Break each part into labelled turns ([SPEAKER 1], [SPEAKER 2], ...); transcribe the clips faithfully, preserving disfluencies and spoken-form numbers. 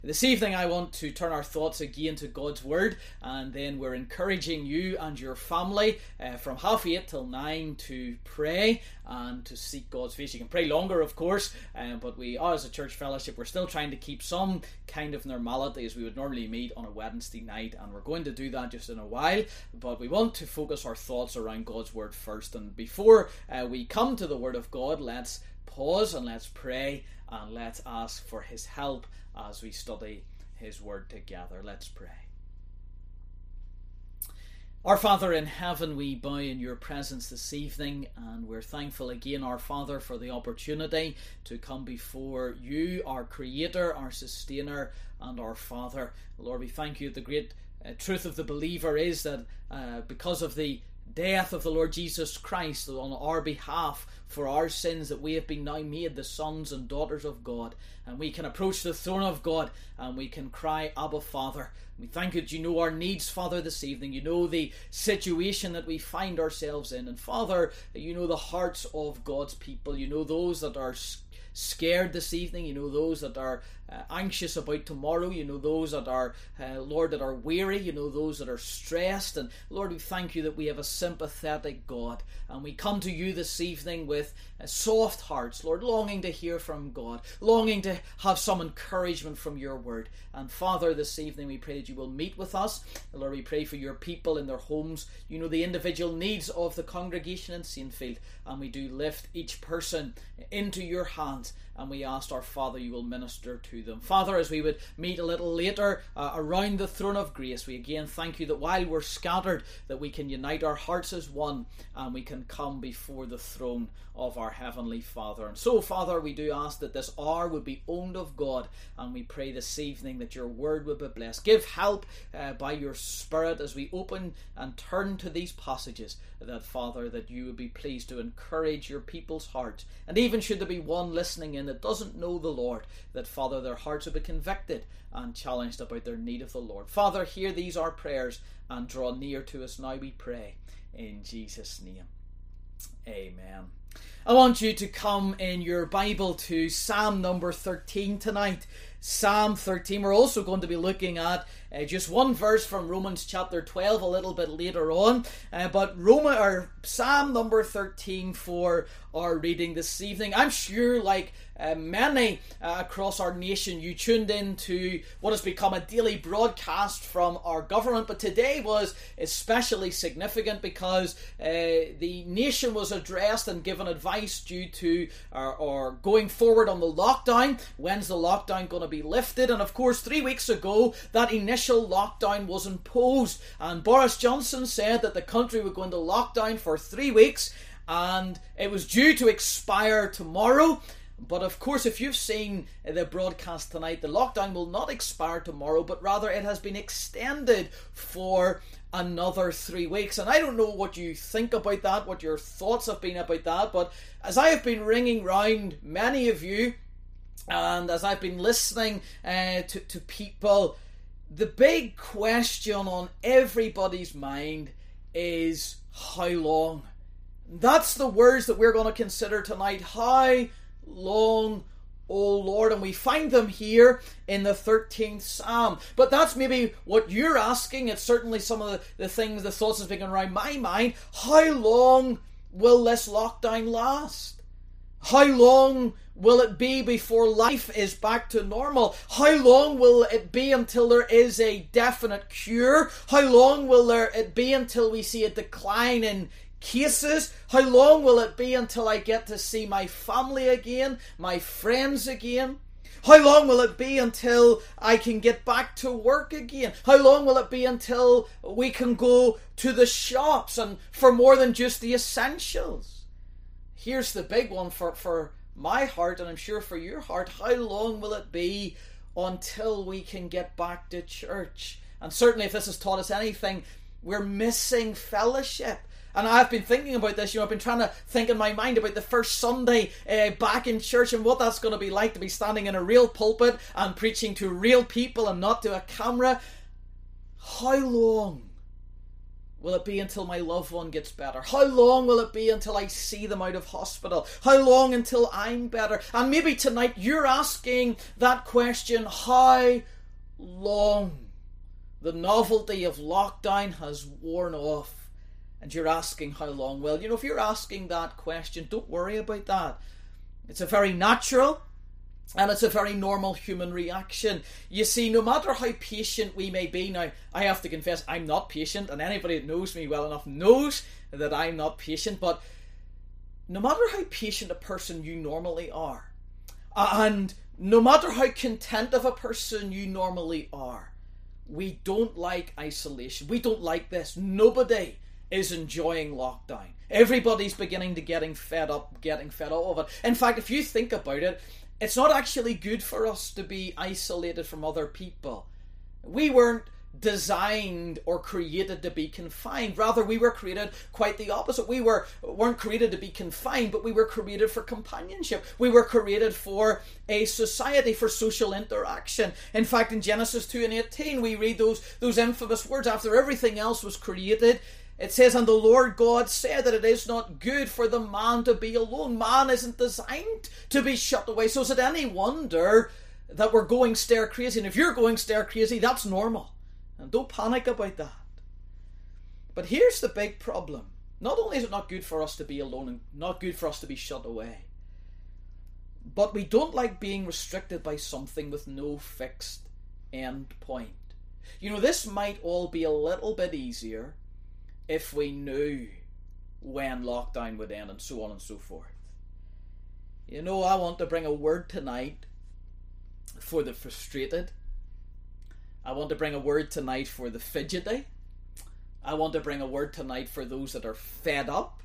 [SPEAKER 1] This evening I want to turn our thoughts again to God's Word, and then we're encouraging you and your family uh, from half eight till nine to pray and to seek God's face. You can pray longer, of course, um, but we are, as a church fellowship, we're still trying to keep some kind of normality as we would normally meet on a Wednesday night, and we're going to do that just in a while, but we want to focus our thoughts around God's Word first. And before uh, we come to the Word of God, let's pause and let's pray and let's ask for His help as we study His Word together. Let's pray. Our Father in heaven, we bow in your presence this evening, and we're thankful again, our Father, for the opportunity to come before you, our Creator, our Sustainer, and our Father. Lord, we thank you. The great uh, truth of the believer is that uh, because of the death of the Lord Jesus Christ on our behalf for our sins, that we have been now made the sons and daughters of God, and we can approach the throne of God and we can cry, Abba, Father. We thank you that you know our needs, Father, this evening. You know the situation that we find ourselves in, and Father, you know the hearts of God's people. You know those that are scared this evening. You know those that are uh, anxious about tomorrow. You know those that are, uh, Lord, that are weary. You know those that are stressed. And Lord, we thank you that we have a sympathetic God, and we come to you this evening with uh, soft hearts, Lord, longing to hear from God, longing to have some encouragement from your word. And Father, this evening we pray that you will meet with us. Lord, we pray for your people in their homes. You know the individual needs of the congregation in Saintfield, and we do lift each person into your hands, and we ask, our Father, you will minister to them. Father, as we would meet a little later uh, around the throne of grace, we again thank you that while we're scattered, that we can unite our hearts as one, and we can come before the throne of our Heavenly Father. And so, Father, we do ask that this hour would be owned of God, and we pray this evening that your word would be blessed. Give help uh, by your Spirit as we open and turn to these passages, that, Father, that you would be pleased to encourage your people's hearts. And even should there be one listening in that doesn't know the Lord, that, Father, their hearts would be convicted and challenged about their need of the Lord. Father, hear these our prayers and draw near to us now, we pray. In Jesus' name. Amen. I want you to come in your Bible to Psalm number thirteen tonight. Psalm thirteen. We're also going to be looking at uh, just one verse from Romans chapter twelve a little bit later on. Uh, but Roma, or Psalm number thirteen for our reading this evening. I'm sure, like uh, many uh, across our nation, you tuned in to what has become a daily broadcast from our government. But today was especially significant because uh, the nation was addressed and given advice due to or, or going forward on the lockdown. When's the lockdown going to be lifted? And of course, three weeks ago, that initial lockdown was imposed, and Boris Johnson said that the country would go into lockdown for three weeks, and it was due to expire tomorrow. But of course, if you've seen the broadcast tonight, the lockdown will not expire tomorrow, but rather it has been extended for another three weeks. And I don't know what you think about that, what your thoughts have been about that, but as I have been ringing round many of you, and as I've been listening uh, to, to people, the big question on everybody's mind is how long? That's the words that we're going to consider tonight. How long, O Lord? And we find them here in the thirteenth Psalm. But that's maybe what you're asking. It's certainly some of the, the things, the thoughts that's been going around my mind. How long will this lockdown last? How long will it be before life is back to normal? How long will it be until there is a definite cure? How long will there it be until we see a decline in cases? How long will it be until I get to see my family again, my friends again? How long will it be until I can get back to work again? How long will it be until we can go to the shops and for more than just the essentials? Here's the big one for, for my heart, and I'm sure for your heart. How long will it be until we can get back to church? And certainly if this has taught us anything, we're missing fellowship. And I've been thinking about this, you know, I've been trying to think in my mind about the first Sunday uh, back in church and what that's going to be like to be standing in a real pulpit and preaching to real people and not to a camera. How long will it be until my loved one gets better? How long will it be until I see them out of hospital? How long until I'm better? And maybe tonight you're asking that question, how long? The novelty of lockdown has worn off, and you're asking how long. Well, you know, if you're asking that question, don't worry about that. It's a very natural and it's a very normal human reaction. You see, no matter how patient we may be, now, I have to confess, I'm not patient, and anybody that knows me well enough knows that I'm not patient, but no matter how patient a person you normally are, and no matter how content of a person you normally are, we don't like isolation. We don't like this. Nobody is enjoying lockdown. Everybody's beginning to getting fed up, getting fed up of it. In fact, if you think about it, it's not actually good for us to be isolated from other people. We weren't designed or created to be confined. Rather, we were created quite the opposite. We were, weren't created to be confined, but we were created for companionship. We were created for a society, for social interaction. In fact, in Genesis two and eighteen, we read those, those infamous words, after everything else was created, it says, and the Lord God said that it is not good for the man to be alone. Man isn't designed to be shut away. So is it any wonder that we're going stir crazy? And if you're going stir crazy, that's normal. And don't panic about that. But here's the big problem. Not only is it not good for us to be alone and not good for us to be shut away, but we don't like being restricted by something with no fixed end point. You know, this might all be a little bit easier if we knew when lockdown would end and so on and so forth. You know, I want to bring a word tonight for the frustrated. I want to bring a word tonight for the fidgety. I want to bring a word tonight for those that are fed up.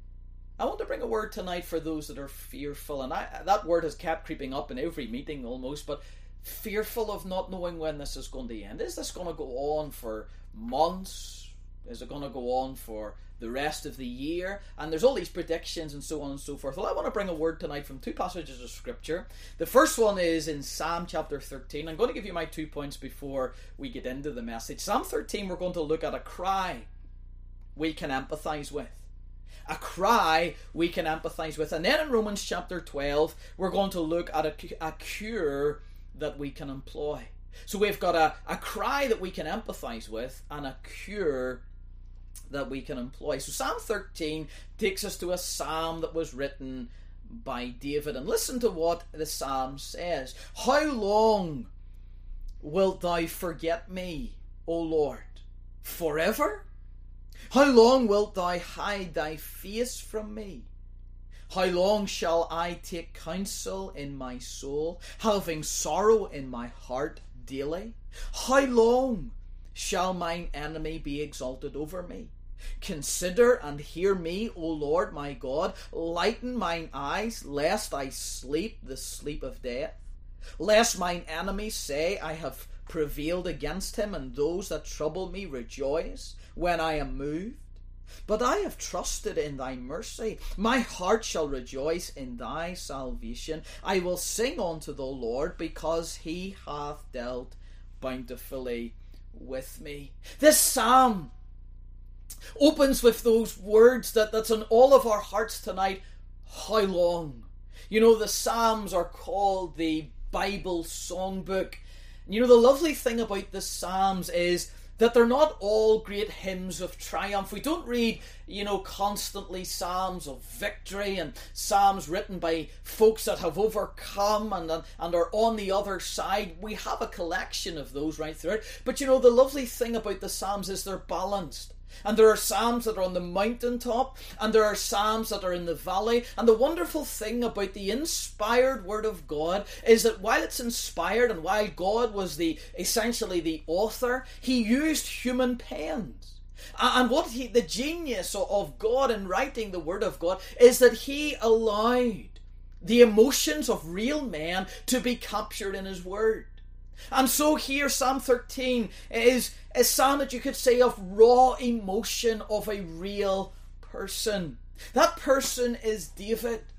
[SPEAKER 1] I want to bring a word tonight for those that are fearful. And I, that word has kept creeping up in every meeting almost, but fearful of not knowing when this is going to end. Is this going to go on for months? Is it going to go on for the rest of the year? And there's all these predictions and so on and so forth. Well, I want to bring a word tonight from two passages of scripture. The first one is in Psalm chapter thirteen. I'm going to give you my two points before we get into the message. Psalm thirteen, we're going to look at a cry we can empathize with. A cry we can empathize with. And then in Romans chapter twelve, we're going to look at a, a cure that we can employ. So we've got a, a cry that we can empathize with and a cure that we can employ. So Psalm thirteen takes us to a psalm that was written by David. And listen to what the psalm says. How long wilt thou forget me, O Lord? Forever? How long wilt thou hide thy face from me? How long shall I take counsel in my soul, having sorrow in my heart daily? How long shall mine enemy be exalted over me? Consider and hear me, O Lord my God. Lighten mine eyes, lest I sleep the sleep of death. Lest mine enemies say, I have prevailed against him, and those that trouble me rejoice when I am moved. But I have trusted in thy mercy. My heart shall rejoice in thy salvation. I will sing unto the Lord, because he hath dealt bountifully with me. This psalm opens with those words that, that's on all of our hearts tonight. How long? You know, the Psalms are called the Bible songbook. You know, the lovely thing about the Psalms is that they're not all great hymns of triumph. We don't read, you know, constantly psalms of victory and psalms written by folks that have overcome and, and are on the other side. We have a collection of those right through it. But you know, the lovely thing about the psalms is they're balanced. And there are psalms that are on the mountaintop, and there are psalms that are in the valley. And the wonderful thing about the inspired Word of God is that while it's inspired, and while God was the essentially the author, he used human pens. And what he, the genius of God in writing the Word of God is that he allowed the emotions of real men to be captured in his Word. And so here Psalm thirteen is a psalm that you could say of raw emotion of a real person. That person is David.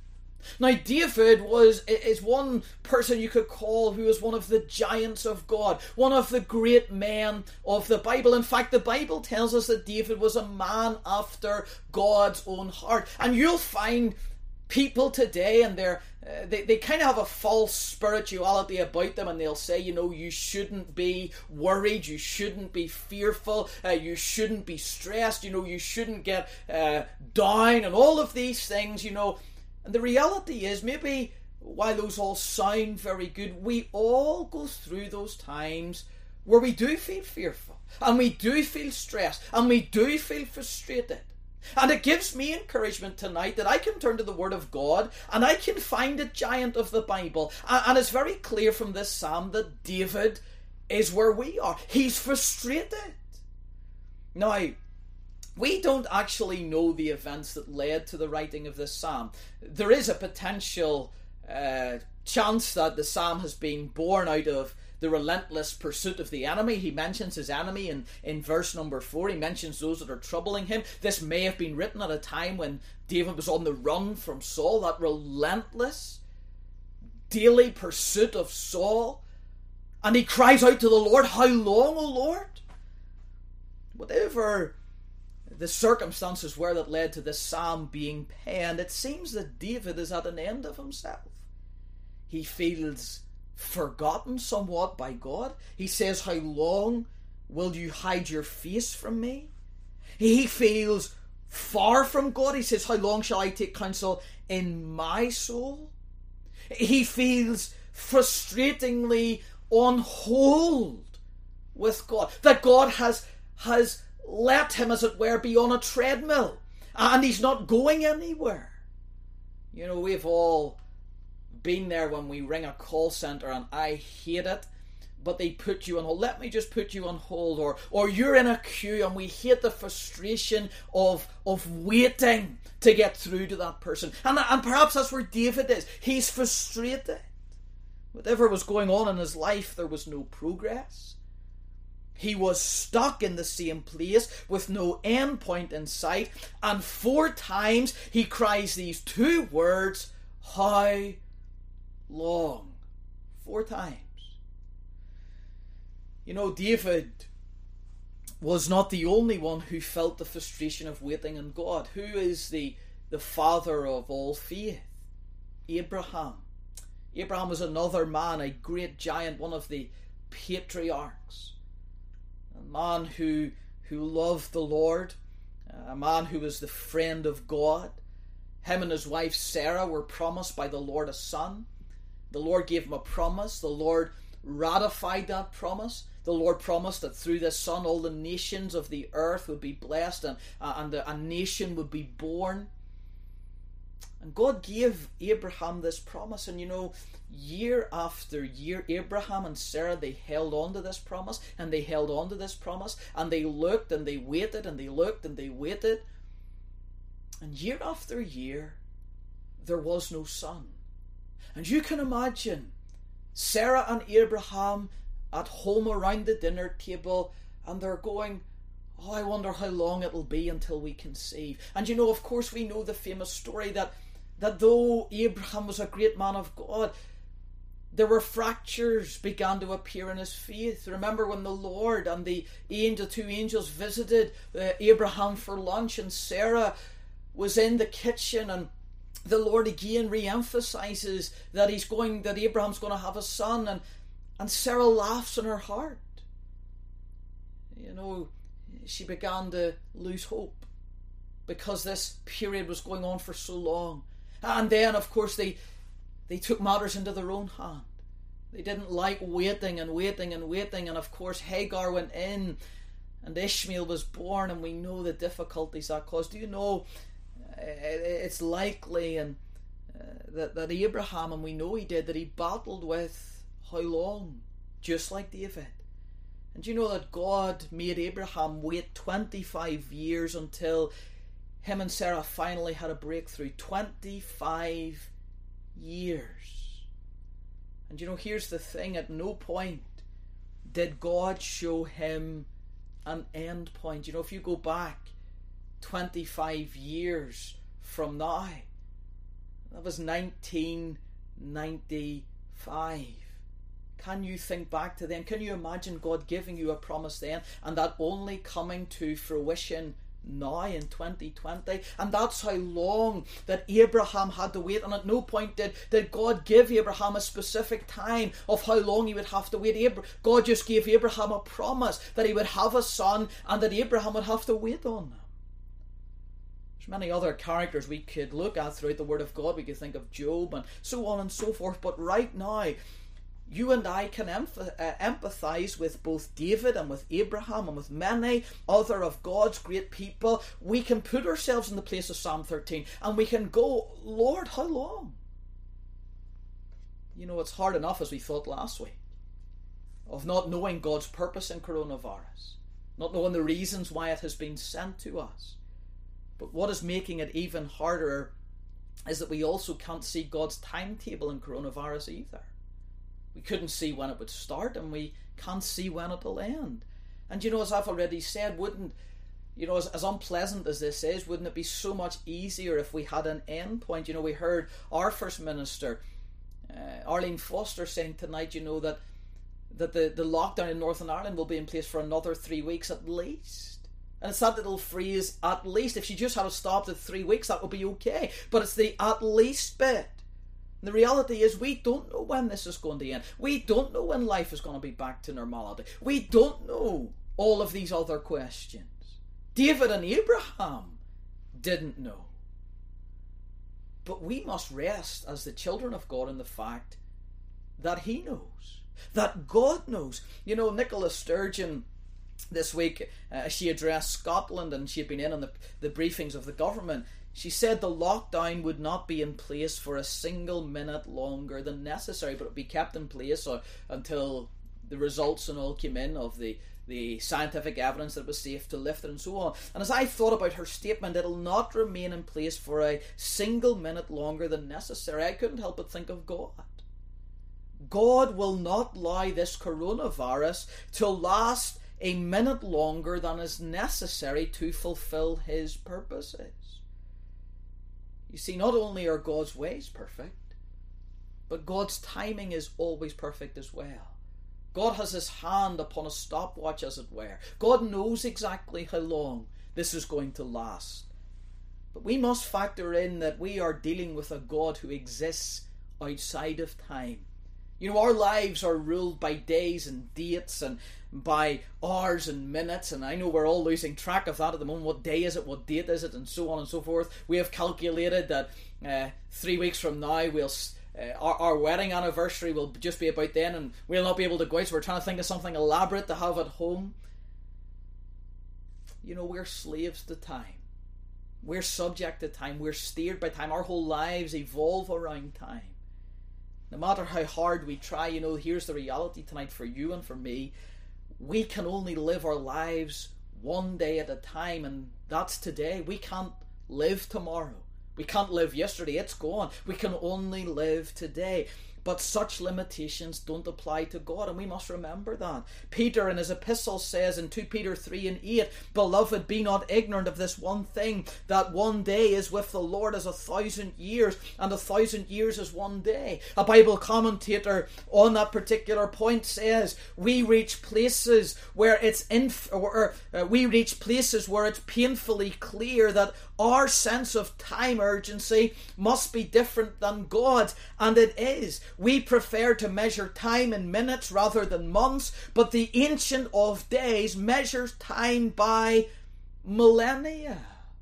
[SPEAKER 1] Now, David was is one person you could call who is one of the giants of God, one of the great men of the Bible. In fact, the Bible tells us that David was a man after God's own heart. And you'll find people today, and they're uh, they, they kind of have a false spirituality about them, and they'll say, you know, you shouldn't be worried, you shouldn't be fearful, uh, you shouldn't be stressed, you know, you shouldn't get uh, down, and all of these things, you know. And the reality is, maybe while those all sound very good, we all go through those times where we do feel fearful, and we do feel stressed, and we do feel frustrated. And it gives me encouragement tonight that I can turn to the Word of God and I can find a giant of the Bible. And it's very clear from this psalm that David is where we are. He's frustrated. Now, we don't actually know the events that led to the writing of this psalm. There is a potential uh, chance that the psalm has been born out of the relentless pursuit of the enemy. He mentions his enemy in, in verse number four. He mentions those that are troubling him. This may have been written at a time when David was on the run from Saul, that relentless daily pursuit of Saul. And he cries out to the Lord, "How long, O Lord?" Whatever the circumstances were that led to this psalm being penned, it seems that David is at an end of himself. He feels forgotten somewhat by God. He says, "How long will you hide your face from me?" He feels far from God. He says, "How long shall I take counsel in my soul?" He feels frustratingly on hold with God, that God has has let him, as it were, be on a treadmill, and he's not going anywhere. You know, we've all been there when we ring a call centre, and I hate it, but they put you on hold. Let me just put you on hold. Or or you're in a queue, and we hate the frustration of of waiting to get through to that person. And, and perhaps that's where David is. He's frustrated. Whatever was going on in his life, there was no progress. He was stuck in the same place with no end point in sight. And four times he cries these two words, "How long?" Four times. You know, David was not the only one who felt the frustration of waiting on God. Who is the, the father of all faith? Abraham. Abraham was another man, a great giant, one of the patriarchs. A man who, who loved the Lord. A man who was the friend of God. Him and his wife Sarah were promised by the Lord a son. The Lord gave him a promise. The Lord ratified that promise. The Lord promised that through this son all the nations of the earth would be blessed, and, uh, and a nation would be born. And God gave Abraham this promise. And you know, year after year, Abraham and Sarah, they held on to this promise, and they held on to this promise, and they looked and they waited and they looked and they waited. And year after year, there was no son. And you can imagine Sarah and Abraham at home around the dinner table, and they're going, "Oh, I wonder how long it'll be until we conceive." And you know, of course, we know the famous story that, that though Abraham was a great man of God, there were fractures began to appear in his faith. Remember when the Lord and the angel, two angels visited uh, Abraham for lunch, and Sarah was in the kitchen, and the Lord again re-emphasizes that he's going, that Abraham's going to have a son, and, and Sarah laughs in her heart. You know, she began to lose hope because this period was going on for so long. And then, of course, they they took matters into their own hand. They didn't like waiting and waiting and waiting, and of course Hagar went in, and Ishmael was born, and we know the difficulties that caused. Do you know, it's likely and uh, that, that Abraham, and we know he did, that he battled with how long? Just like David. And you know that God made Abraham wait twenty-five years until him and Sarah finally had a breakthrough. twenty-five years. And you know, here's the thing, at no point did God show him an end point. You know, if you go back twenty-five years from now, That was nineteen ninety-five. Can you think back to then? Can you imagine God giving you a promise then and that only coming to fruition now in twenty twenty? And that's how long that Abraham had to wait, and at no point did, did God give Abraham a specific time of how long he would have to wait. Abra- God just gave Abraham a promise that he would have a son and that Abraham would have to wait on him. There's many other characters we could look at throughout the Word of God. We could think of Job and so on and so forth, but right now you and I can emph- uh, empathize with both David and with Abraham and with many other of God's great people. We can put ourselves in the place of Psalm thirteen and we can go, Lord, how long? You know, it's hard enough, as we thought last week, of not knowing God's purpose in coronavirus, not knowing the reasons why it has been sent to us. But what is making it even harder is that we also can't see God's timetable in coronavirus either. We couldn't see when it would start, and we can't see when it will end. And you know, as I've already said, wouldn't, you know, as, as unpleasant as this is, wouldn't it be so much easier if we had an end point? You know, we heard our First Minister, uh, Arlene Foster, saying tonight, you know, that that the, the lockdown in Northern Ireland will be in place for another three weeks at least. And it's that little phrase, at least. If she just had stopped at three weeks, that would be okay. But it's the at least bit. The reality is we don't know when this is going to end. We don't know when life is going to be back to normality. We don't know all of these other questions. David and Abraham didn't know. But we must rest as the children of God in the fact that he knows, that God knows. You know, Nicola Sturgeon this week, uh, she addressed Scotland, and she had been in on the, the briefings of the government. She said the lockdown would not be in place for a single minute longer than necessary, but it would be kept in place uh, until the results and all came in of the, the scientific evidence that it was safe to lift it and so on. And as I thought about her statement, it'll not remain in place for a single minute longer than necessary, I couldn't help but think of God. God will not allow this coronavirus to last a minute longer than is necessary to fulfill his purposes. You see, not only are God's ways perfect, but God's timing is always perfect as well. God has his hand upon a stopwatch, as it were. God knows exactly how long this is going to last. But we must factor in that we are dealing with a God who exists outside of time. You know, our lives are ruled by days and dates and by hours and minutes, and I know we're all losing track of that at the moment. What day is it? What date is it? And so on and so forth. We have calculated that uh, three weeks from now, we'll uh, our, our wedding anniversary will just be about then, and we'll not be able to go out, so we're trying to think of something elaborate to have at home. You know, we're slaves to time. We're subject to time. We're steered by time. Our whole lives evolve around time. No matter how hard we try, you know, here's the reality tonight for you and for me. We can only live our lives one day at a time, and that's today. We can't live tomorrow. We can't live yesterday. It's gone. We can only live today. But such limitations don't apply to God, and we must remember that. Peter in his epistle says in Second Peter three and eight, "Beloved, be not ignorant of this one thing, that one day is with the Lord as a thousand years, and a thousand years is one day." A Bible commentator on that particular point says, we reach places where it's inf- or uh, we reach places where it's painfully clear that our sense of time urgency must be different than God's, and it is. We prefer to measure time in minutes rather than months, but the Ancient of Days measures time by millennia.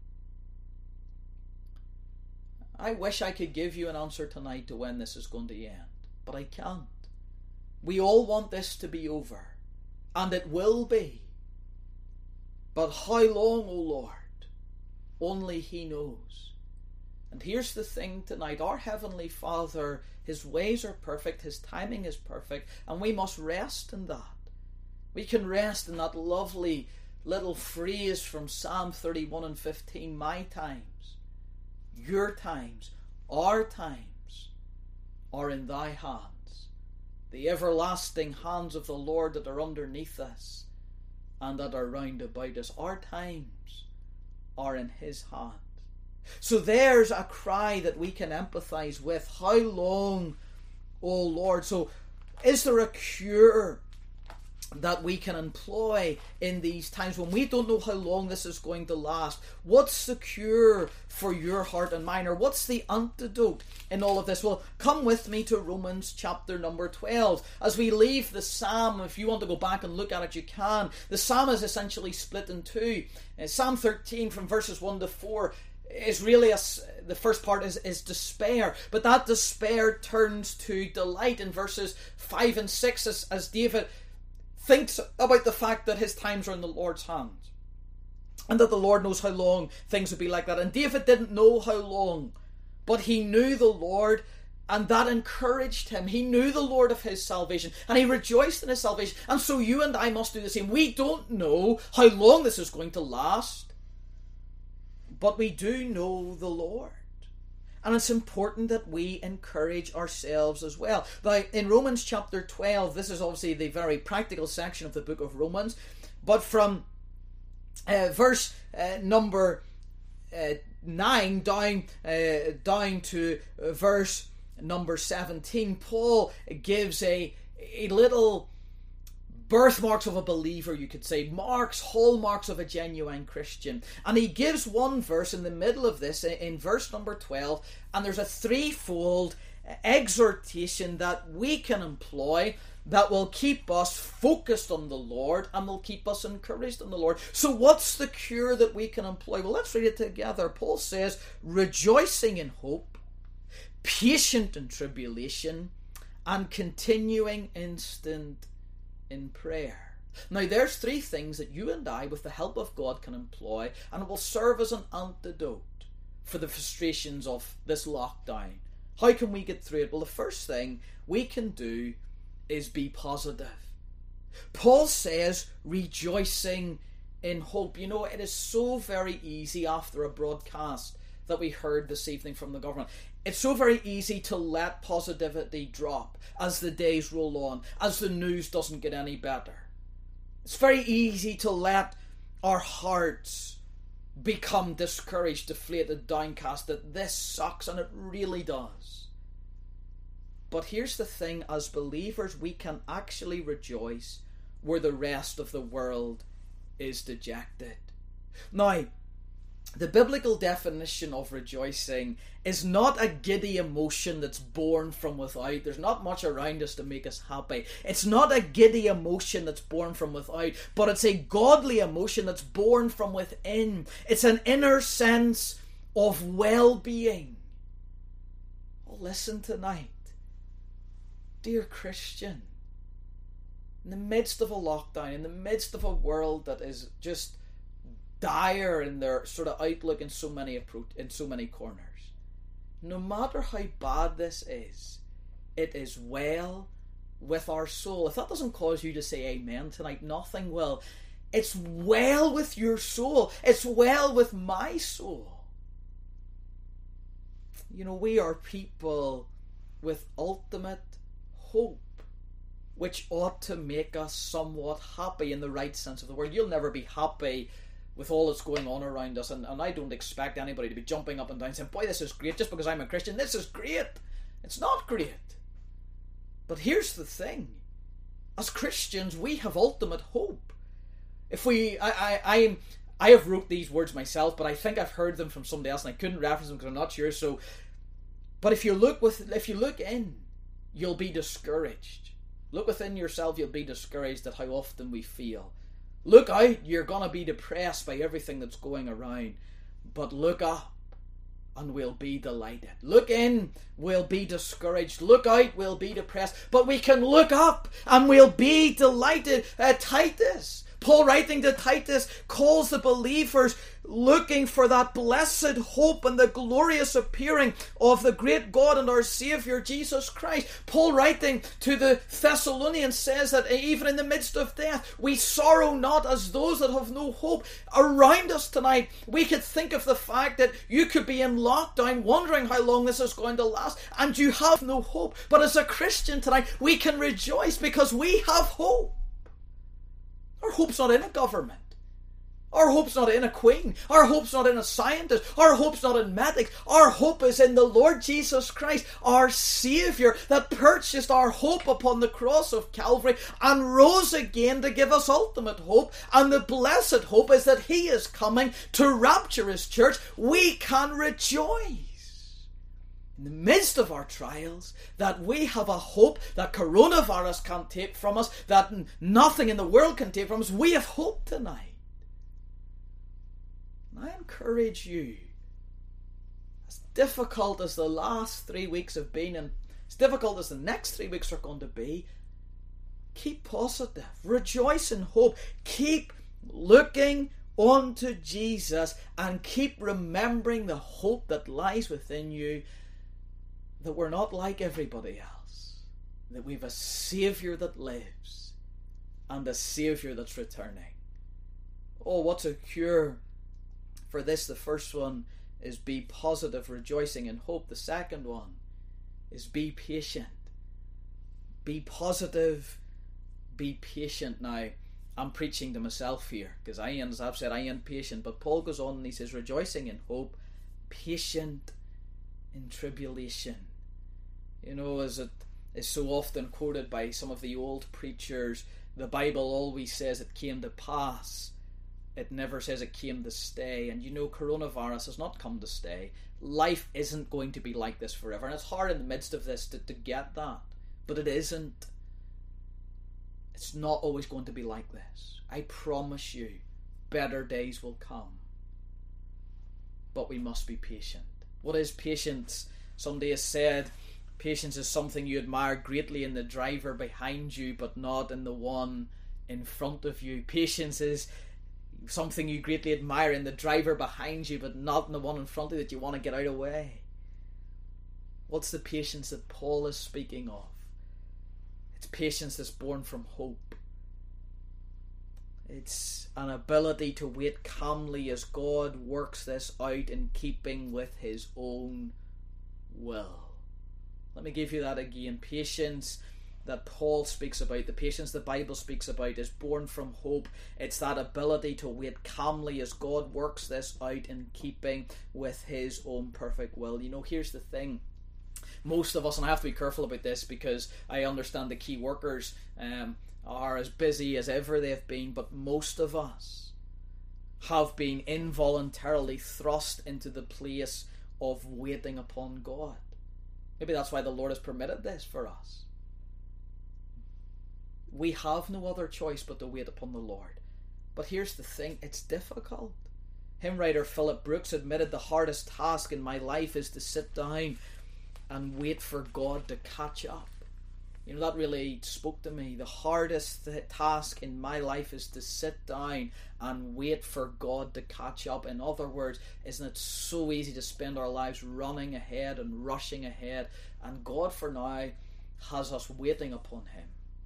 [SPEAKER 1] I wish I could give you an answer tonight to when this is going to end, but I can't. We all want this to be over, and it will be. But how long, O Lord? Only he knows. And here's the thing tonight. Our Heavenly Father, his ways are perfect, his timing is perfect, and we must rest in that. We can rest in that lovely little phrase from Psalm thirty-one and fifteen, my times, your times, our times are in thy hands. The everlasting hands of the Lord that are underneath us and that are round about us. Our times are in his hand. So there's a cry that we can empathize with. How long, O Lord? So is there a cure that we can employ in these times when we don't know how long this is going to last? What's the cure for your heart and mine? Or what's the antidote in all of this? Well, come with me to Romans chapter number twelve. As we leave the psalm, if you want to go back and look at it, you can. The psalm is essentially split in two. Uh, Psalm thirteen from verses one to four is really, a, the first part is, is despair. But that despair turns to delight in verses five and six as, as David thinks about the fact that his times are in the Lord's hands and that the Lord knows how long things would be like that. And David didn't know how long, but he knew the Lord, and that encouraged him. He knew the Lord of his salvation, and he rejoiced in his salvation. And so you and I must do the same. We don't know how long this is going to last, but we do know the Lord. And it's important that we encourage ourselves as well. Now, in Romans chapter twelve, this is obviously the very practical section of the book of Romans, but from uh, verse uh, number uh, nine down, uh, down to uh, verse number seventeen, Paul gives a, a little birthmarks of a believer, you could say, marks, hallmarks of a genuine Christian. And he gives one verse in the middle of this, in verse number twelve, and there's a threefold exhortation that we can employ that will keep us focused on the Lord and will keep us encouraged on the Lord. So what's the cure that we can employ? Well, let's read it together. Paul says, rejoicing in hope, patient in tribulation, and continuing instant in prayer. Now there's three things that you and I, with the help of God, can employ, and it will serve as an antidote for the frustrations of this lockdown. How can we get through it? Well, the first thing we can do is be positive. Paul says rejoicing in hope. You know, it is so very easy after a broadcast that we heard this evening from the government. It's so very easy to let positivity drop as the days roll on, as the news doesn't get any better. It's very easy to let our hearts become discouraged, deflated, downcast, that this sucks, and it really does. But here's the thing, as believers we can actually rejoice where the rest of the world is dejected. Now, the biblical definition of rejoicing is not a giddy emotion that's born from without. There's not much around us to make us happy. It's not a giddy emotion that's born from without, but it's a godly emotion that's born from within. It's an inner sense of well-being. Oh, listen tonight, dear Christian, in the midst of a lockdown, in the midst of a world that is just dire in their sort of outlook in so many appro- in so many corners, no matter how bad this is, it is well with our soul. If that doesn't cause you to say amen tonight, nothing will. It's well with your soul. It's well with my soul. You know, we are people with ultimate hope, which ought to make us somewhat happy in the right sense of the word. You'll never be happy with all that's going on around us, and, and I don't expect anybody to be jumping up and down saying, boy, this is great, just because I'm a Christian, this is great. It's not great. But here's the thing, as Christians we have ultimate hope. If we I I I, I have wrote these words myself, but I think I've heard them from somebody else and I couldn't reference them because I'm not sure. So but if you look with if you look in, you'll be discouraged. Look within yourself, you'll be discouraged at how often we feel. Look out, you're going to be depressed by everything that's going around. But look up and we'll be delighted. Look in, we'll be discouraged. Look out, we'll be depressed. But we can look up and we'll be delighted. Uh, Titus, Paul writing to Titus, calls the believers looking for that blessed hope and the glorious appearing of the great God and our Saviour Jesus Christ. Paul writing to the Thessalonians says that even in the midst of death we sorrow not as those that have no hope. Around us tonight we could think of the fact that you could be in lockdown wondering how long this is going to last and you have no hope. But as a Christian tonight we can rejoice because we have hope. Our hope's not in a government. Our hope's not in a queen. Our hope's not in a scientist. Our hope's not in medics. Our hope is in the Lord Jesus Christ, our Saviour, that purchased our hope upon the cross of Calvary and rose again to give us ultimate hope. And the blessed hope is that He is coming to rapture His church. We can rejoice in the midst of our trials that we have a hope that coronavirus can't take from us, that nothing in the world can take from us. We have hope tonight. I encourage you, as difficult as the last three weeks have been, and as difficult as the next three weeks are going to be, keep positive, rejoice in hope, keep looking unto Jesus, and keep remembering the hope that lies within you, that we're not like everybody else, that we've a Saviour that lives, and a Saviour that's returning. Oh, what's a cure for this? The first one is be positive, rejoicing in hope. The second one is be patient. Be positive, be patient. Now, I'm preaching to myself here, because I am, as I've said, I am patient. But Paul goes on and he says, rejoicing in hope, patient in tribulation. You know, as it is so often quoted by some of the old preachers, the Bible always says it came to pass. It never says it came to stay. And you know, coronavirus has not come to stay. Life isn't going to be like this forever. And it's hard in the midst of this to, to get that. But it isn't. It's not always going to be like this. I promise you, better days will come. But we must be patient. What is patience? Somebody has said, patience is something you admire greatly in the driver behind you, but not in the one in front of you. Patience is something you greatly admire in the driver behind you, but not in the one in front of you that you want to get out of the way. What's the patience that Paul is speaking of? It's patience that's born from hope. It's an ability to wait calmly as God works this out in keeping with His own will. Let me give you that again. Patience that Paul speaks about, the patience the Bible speaks about, is born from hope. It's that ability to wait calmly as God works this out in keeping with His own perfect will. You know, here's the thing. Most of us, and I have to be careful about this because I understand the key workers um, are as busy as ever they've been, but most of us have been involuntarily thrust into the place of waiting upon God. Maybe that's why the Lord has permitted this for us. We have no other choice but to wait upon the Lord. But here's the thing, it's difficult. Hymn writer Philip Brooks admitted the hardest task in my life is to sit down and wait for God to catch up. You know, that really spoke to me. The hardest th- task in my life is to sit down and wait for God to catch up. In other words, isn't it so easy to spend our lives running ahead and rushing ahead? And God for now has us waiting upon Him.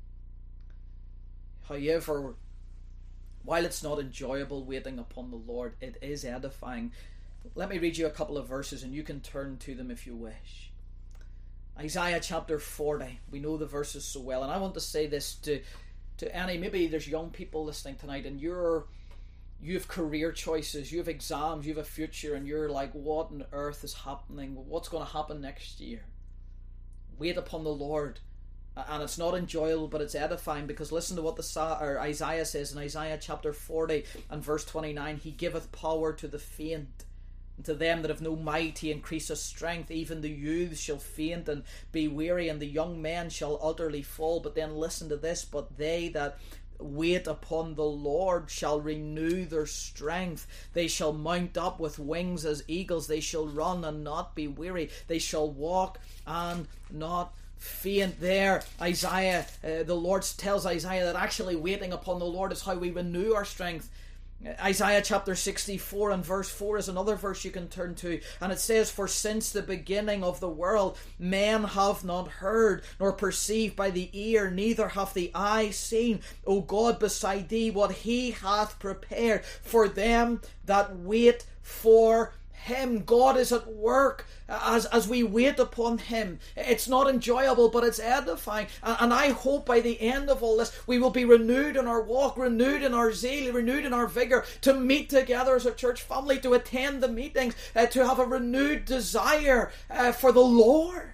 [SPEAKER 1] However, while it's not enjoyable waiting upon the Lord, it is edifying. Let me read you a couple of verses and you can turn to them if you wish. Isaiah chapter forty. We know the verses so well, and I want to say this to to any, maybe there's young people listening tonight and you're you have career choices, you have exams, you have a future, and you're like, what on earth is happening? What's going to happen next year? Wait upon the Lord. And it's not enjoyable, but it's edifying, because listen to what the or Isaiah says in Isaiah chapter forty and verse twenty-nine. He giveth power to the faint, and to them that have no might He increaseth strength. Even the youths shall faint and be weary, and the young men shall utterly fall. But then listen to this, but they that wait upon the Lord shall renew their strength. They shall mount up with wings as eagles. They shall run and not be weary. They shall walk and not faint. There, Isaiah, uh, the Lord tells Isaiah that actually waiting upon the Lord is how we renew our strength. Isaiah chapter sixty-four and verse four is another verse you can turn to, and it says, for since the beginning of the world men have not heard, nor perceived by the ear, neither hath the eye seen, O God, beside Thee, what He hath prepared for them that wait for Him. God is at work as, as we wait upon Him. It's not enjoyable, but it's edifying. And, and I hope by the end of all this, we will be renewed in our walk, renewed in our zeal, renewed in our vigour, to meet together as a church family, to attend the meetings, uh, to have a renewed desire uh, for the Lord.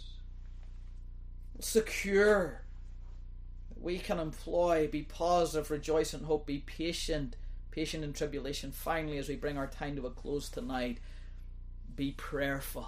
[SPEAKER 1] Secure. We can employ, be positive, rejoice in hope, be patient, patient in tribulation. Finally, as we bring our time to a close tonight, be prayerful.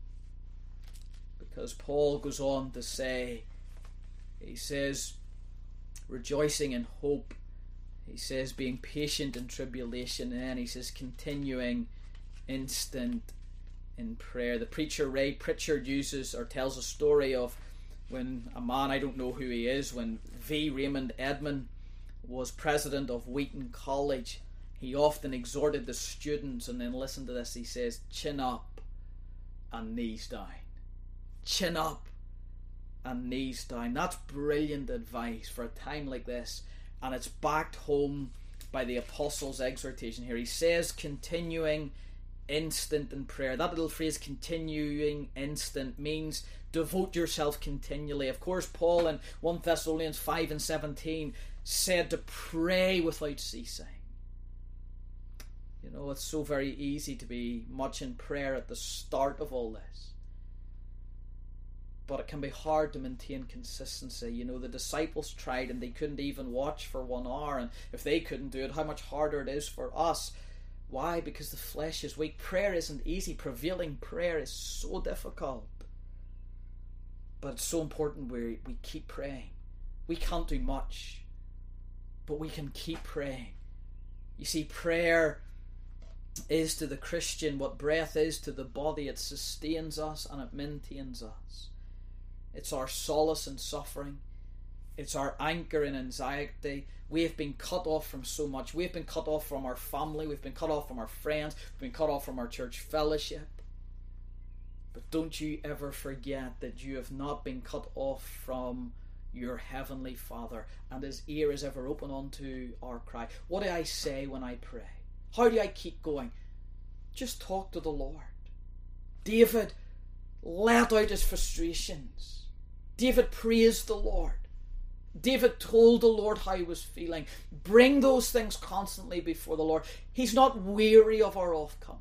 [SPEAKER 1] Because Paul goes on to say, he says, rejoicing in hope. He says, being patient in tribulation. And then he says, continuing instant in prayer. The preacher Ray Pritchard uses or tells a story of when a man, I don't know who he is, when V. Raymond Edman was president of Wheaton College, he often exhorted the students, and then listen to this, he says, chin up and knees down. Chin up and knees down. That's brilliant advice for a time like this, and it's backed home by the Apostles' exhortation here. He says, continuing instant in prayer. That little phrase, continuing instant, means devote yourself continually. Of course, Paul in First Thessalonians five and seventeen said to pray without ceasing. You know, it's so very easy to be much in prayer at the start of all this, but it can be hard to maintain consistency. You know, the disciples tried and they couldn't even watch for one hour, and if they couldn't do it, how much harder it is for us. Why? Because the flesh is weak. Prayer isn't easy. Prevailing prayer is so difficult. But it's so important we we keep praying. We can't do much, but we can keep praying. You see, prayer is to the Christian what breath is to the body. It sustains us and it maintains us. It's our solace in suffering. It's our anchor in anxiety. We have been cut off from so much. We've been cut off from our family. We've been cut off from our friends. We've been cut off from our church fellowship. But don't you ever forget that you have not been cut off from your Heavenly Father, and His ear is ever open unto our cry. What do I say when I pray? How do I keep going? Just talk to the Lord. David let out his frustrations. David praised the Lord. David told the Lord how he was feeling. Bring those things constantly before the Lord. He's not weary of our offcoming.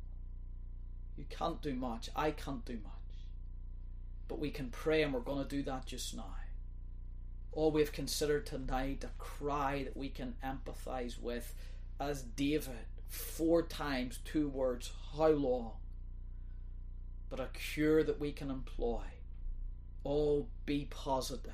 [SPEAKER 1] You can't do much. I can't do much. But we can pray, and we're going to do that just now. All we've considered tonight, a cry that we can empathize with, as David, four times, two words, how long? But a cure that we can employ. Oh, be positive.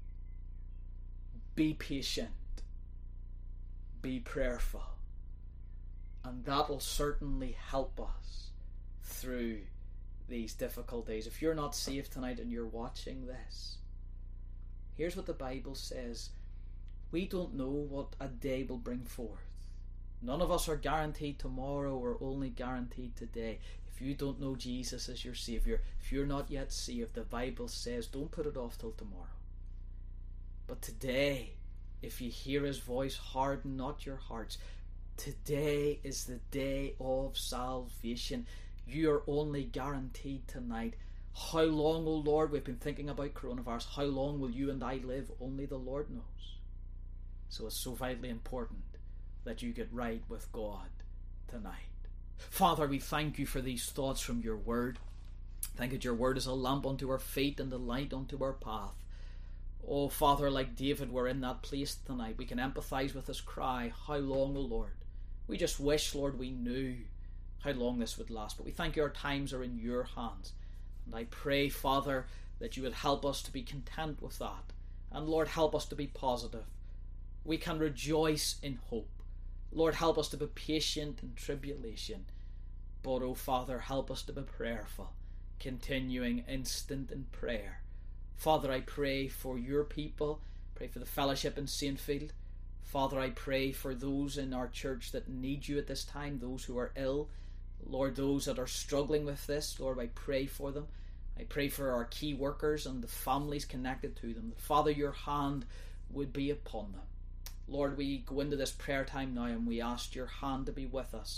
[SPEAKER 1] Be patient. Be prayerful. And that will certainly help us through these difficult days. If you're not saved tonight and you're watching this, here's what the Bible says. We don't know what a day will bring forth. None of us are guaranteed tomorrow. We're only guaranteed today. If you don't know Jesus as your Saviour, if you're not yet saved, the Bible says don't put it off till tomorrow. But today, if you hear His voice, harden not your hearts. Today is the day of salvation. You are only guaranteed tonight. How long, O Lord? We've been thinking about coronavirus. How long will you and I live? Only the Lord knows. So it's so vitally important that you get right with God tonight. Father, we thank you for these thoughts from your word. Thank you that your word is a lamp unto our feet and a light unto our path. Oh, Father, like David, we're in that place tonight. We can empathize with his cry, how long, O Lord? We just wish, Lord, we knew how long this would last. But we thank you our times are in your hands. And I pray, Father, that you would help us to be content with that. And Lord, help us to be positive. We can rejoice in hope. Lord, help us to be patient in tribulation. But, oh Father, help us to be prayerful, continuing instant in prayer. Father, I pray for your people. Pray for the fellowship in Saintfield. Father, I pray for those in our church that need you at this time, those who are ill. Lord, those that are struggling with this, Lord, I pray for them. I pray for our key workers and the families connected to them. Father, your hand would be upon them. Lord, we go into this prayer time now and we ask your hand to be with us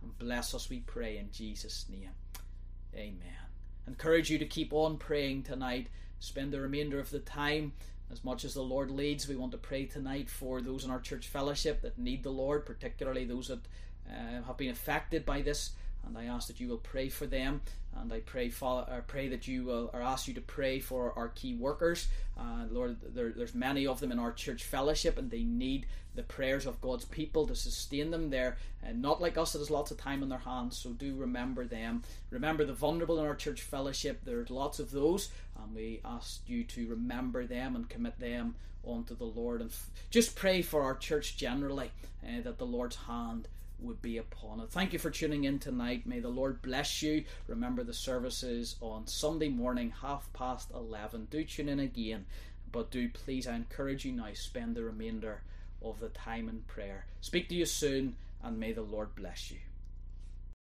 [SPEAKER 1] and bless us, we pray, in Jesus' name. Amen. Encourage you to keep on praying tonight. Spend the remainder of the time as much as the Lord leads. We want to pray tonight for those in our church fellowship that need the Lord, particularly those that uh, have been affected by this. And I ask that you will pray for them. And I pray, Father, I pray that you will, or ask you to pray for our key workers. Uh, Lord, there, there's many of them in our church fellowship, and they need the prayers of God's people to sustain them. They're uh, not like us that has lots of time on their hands, so do remember them. Remember the vulnerable in our church fellowship. There's lots of those, and we ask you to remember them and commit them unto the Lord. And f- just pray for our church generally, uh, that the Lord's hand would be upon it. Thank you for tuning in tonight. May the Lord bless you. Remember the services on Sunday morning, half past eleven. Do tune in again, but do please, I encourage you now, spend the remainder of the time in prayer. Speak to you soon, and may the Lord bless you.